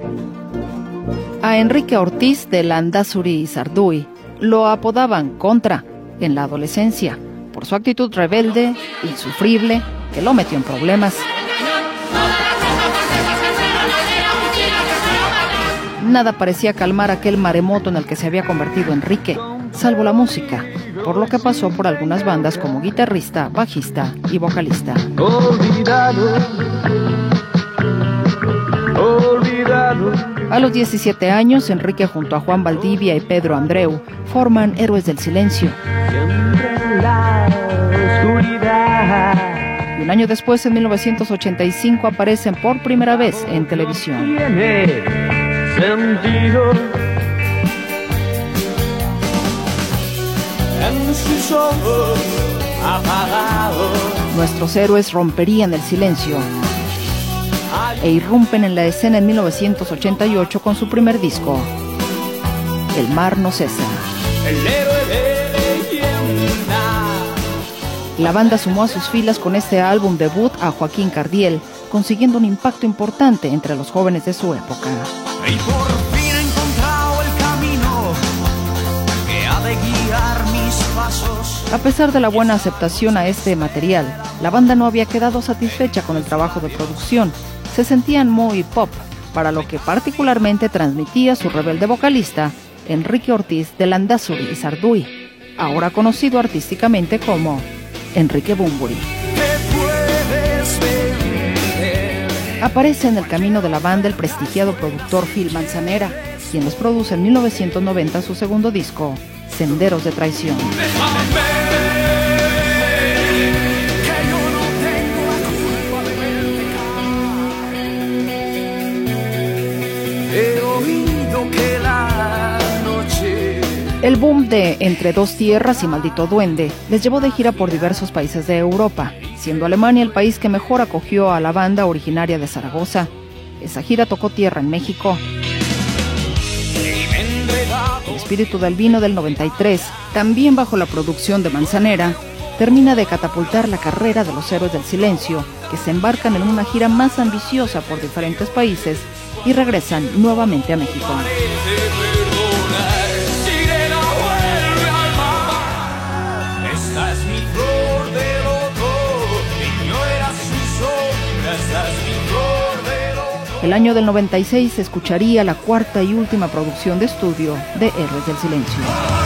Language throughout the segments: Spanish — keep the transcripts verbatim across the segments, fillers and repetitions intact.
A Enrique Ortiz de Landázuri Izarduy lo apodaban Contra en la adolescencia por su actitud rebelde, insufrible, que lo metió en problemas. Nada parecía calmar aquel maremoto en el que se había convertido Enrique, salvo la música, por lo que pasó por algunas bandas como guitarrista, bajista y vocalista. Olvidado, olvidado. A los diecisiete años, Enrique junto a Juan Valdivia y Pedro Andreu forman Héroes del Silencio. Y un año después, en mil novecientos ochenta y cinco, aparecen por primera vez en televisión. Sentido en sus ojos apagados. Nuestros héroes romperían el silencio e irrumpen en la escena en mil novecientos ochenta y ocho con su primer disco, El mar no cesa. El héroe de leyenda. La banda sumó a sus filas con este álbum debut a Joaquín Cardiel, consiguiendo un impacto importante entre los jóvenes de su época. Y por fin he encontrado el camino que ha de guiar mis pasos. A pesar de la buena aceptación a este material, la banda no había quedado satisfecha con el trabajo de producción. Se sentían muy pop, para lo que particularmente transmitía su rebelde vocalista, Enrique Ortiz de Landázuri Izarduy, ahora conocido artísticamente como Enrique Bunbury. Aparece en el camino de la banda el prestigiado productor Phil Manzanera, quien les produce en mil novecientos noventa su segundo disco, Senderos de Traición. El boom de Entre dos tierras y Maldito duende les llevó de gira por diversos países de Europa, siendo Alemania el país que mejor acogió a la banda originaria de Zaragoza. Esa gira tocó tierra en México. El espíritu del vino del noventa y tres, también bajo la producción de Manzanera, termina de catapultar la carrera de los Héroes del Silencio, que se embarcan en una gira más ambiciosa por diferentes países y regresan nuevamente a México. El año del noventa y seis se escucharía la cuarta y última producción de estudio de Héroes del Silencio.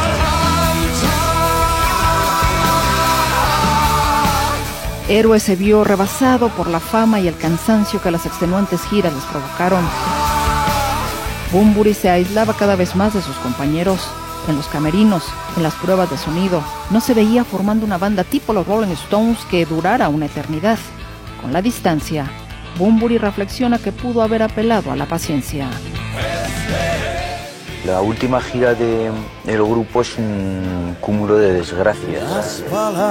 Héroes se vio rebasado por la fama y el cansancio que las extenuantes giras les provocaron. Bunbury se aislaba cada vez más de sus compañeros. En los camerinos, en las pruebas de sonido, no se veía formando una banda tipo los Rolling Stones que durara una eternidad. Con la distancia, Bunbury reflexiona que pudo haber apelado a la paciencia. La última gira de, del grupo es un cúmulo de desgracias.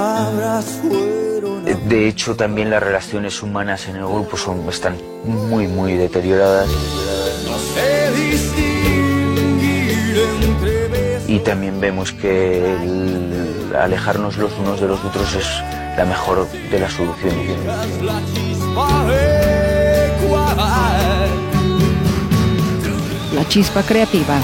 De hecho, también las relaciones humanas en el grupo son, están muy, muy deterioradas. Y también vemos que el alejarnos los unos de los otros es la mejor de las soluciones. La chispa creativa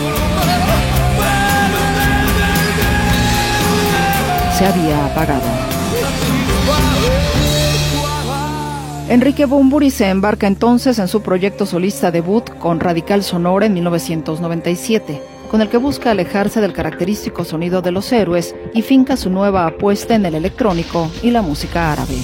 se había apagado. Enrique Bunbury se embarca entonces en su proyecto solista debut con Radical Sonora en mil novecientos noventa y siete, con el que busca alejarse del característico sonido de los Héroes y finca su nueva apuesta en el electrónico y la música árabe.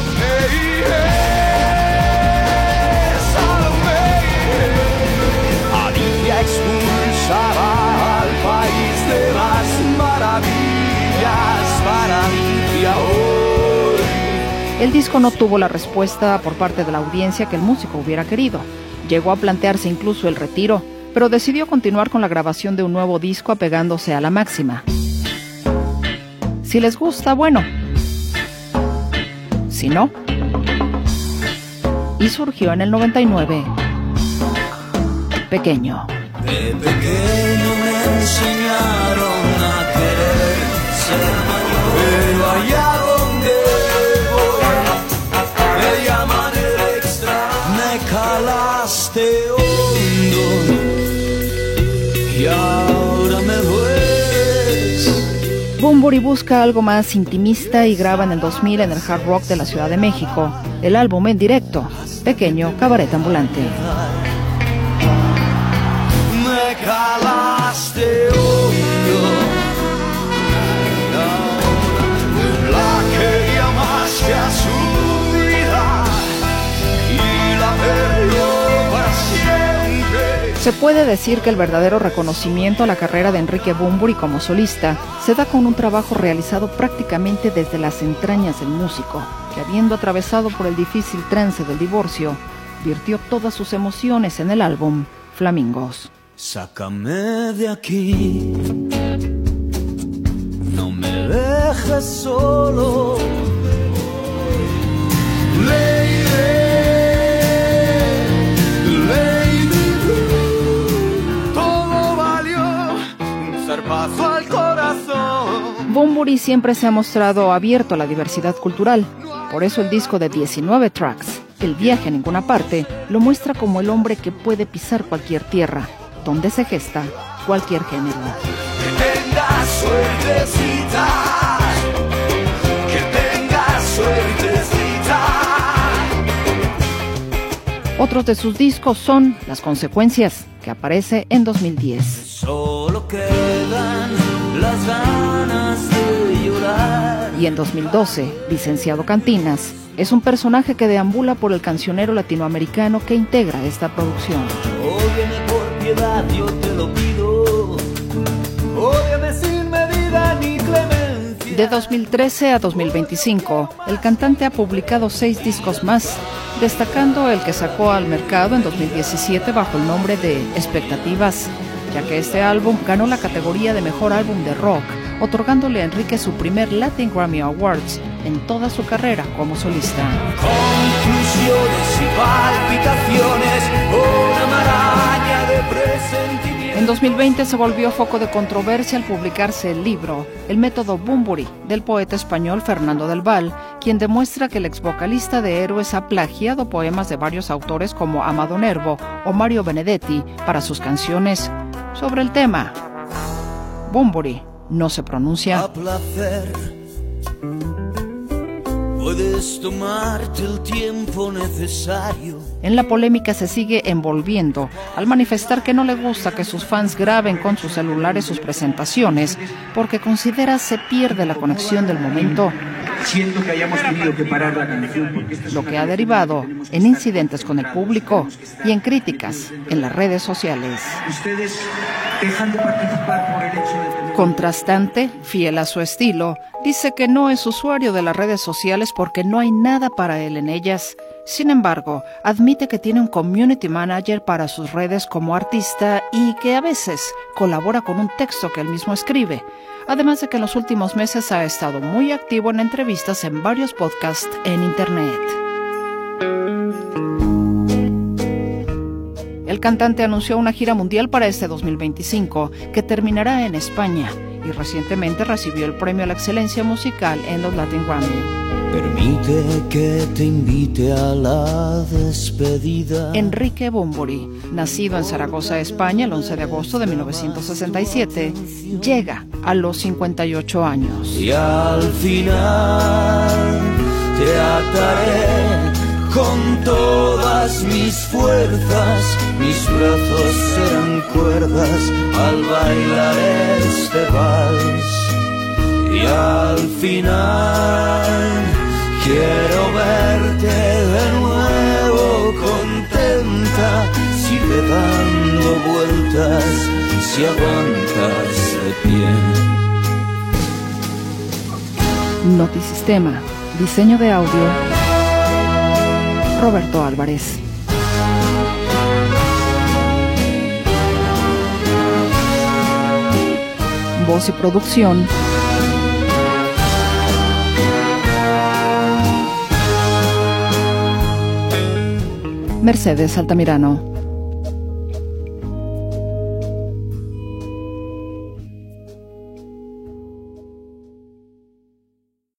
El disco no tuvo la respuesta por parte de la audiencia que el músico hubiera querido. Llegó a plantearse incluso el retiro, pero decidió continuar con la grabación de un nuevo disco apegándose a la máxima: si les gusta, bueno; si no. Y surgió en el noventa y nueve Pequeño. De pequeño me enseñaron a querer ser mayor, pero allá donde voy me llaman el extra. Me calaste hondo. Bunbury busca algo más intimista y graba en el dos mil en el Hard Rock de la Ciudad de México el álbum en directo, Pequeño Cabaret Ambulante. Me calaste hondo, la quería más que a su vida y la perdió para siempre. Se puede decir que el verdadero reconocimiento a la carrera de Enrique Bunbury como solista se da con un trabajo realizado prácticamente desde las entrañas del músico, que habiendo atravesado por el difícil trance del divorcio, virtió todas sus emociones en el álbum Flamingos. Sácame de aquí, no me dejes solo. Lady, lady, todo valió un zarpazo al corazón. Bunbury siempre se ha mostrado abierto a la diversidad cultural, por eso el disco de diecinueve tracks, El viaje a ninguna parte, lo muestra como el hombre que puede pisar cualquier tierra, donde se gesta cualquier género. Que tengas suertecita, que tengas suertecita. Otros de sus discos son Las Consecuencias, que aparece en dos mil diez. Solo quedan las ganas de llorar. Y en dos mil doce, Licenciado Cantinas, es un personaje que deambula por el cancionero latinoamericano que integra esta producción. Óyeme por piedad, yo te lo pido. Óyeme sin medida ni clemencia. De dos mil trece a dos mil veinticinco, el cantante ha publicado seis discos más, destacando el que sacó al mercado en dos mil diecisiete bajo el nombre de Expectativas, ya que este álbum ganó la categoría de Mejor Álbum de Rock, otorgándole a Enrique su primer Latin Grammy Awards en toda su carrera como solista. Conclusiones y palpitaciones, una maraña de presentimientos. En dos mil veinte se volvió foco de controversia al publicarse el libro El método Bunbury, del poeta español Fernando del Val, quien demuestra que el ex vocalista de Héroes ha plagiado poemas de varios autores como Amado Nervo o Mario Benedetti para sus canciones. Sobre el tema, Bunbury no se pronuncia. A placer, puedes tomarte el tiempo necesario. En la polémica se sigue envolviendo al manifestar que no le gusta que sus fans graben con sus celulares sus presentaciones porque considera se pierde la conexión del momento. Siento que hayamos tenido que parar la canción porque esta es Lo una que ha canción derivado que tenemos que en estar incidentes con el público y en críticas en las redes sociales. Ustedes dejan de participar por el hecho de tener... Contrastante, fiel a su estilo, dice que no es usuario de las redes sociales porque no hay nada para él en ellas. Sin embargo, admite que tiene un community manager para sus redes como artista y que a veces colabora con un texto que él mismo escribe. Además de que en los últimos meses ha estado muy activo en entrevistas en varios podcasts en internet. El cantante anunció una gira mundial para este dos mil veinticinco, que terminará en España, y recientemente recibió el premio a la excelencia musical en los Latin Grammy. Permite que te invite a la despedida. Enrique Bunbury, nacido en Zaragoza, España, el once de agosto de mil novecientos sesenta y siete, llega a los cincuenta y ocho años. Y al final te ataré con todas mis fuerzas, mis brazos serán cuerdas al bailar este vals. Y al final quiero verte de nuevo contenta, sigue dando vueltas si aguantas de pie. Notisistema, diseño de audio, Roberto Álvarez. Voz y producción, Mercedes Altamirano.